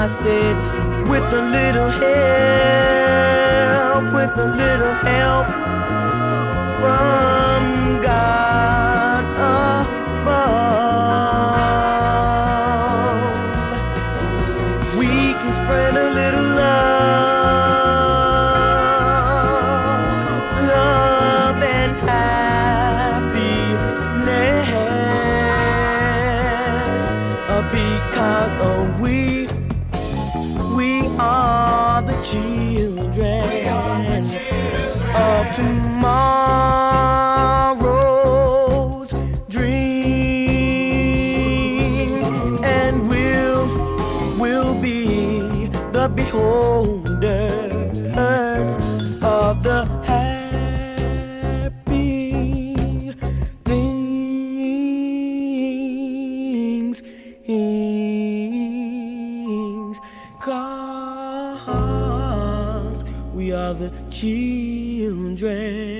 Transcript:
I said, with a little help from God above, we can spread a little love and happiness, because we are the children of tomorrow's dreams, and we'll be the beholders of the happy things. 'Cause we are the children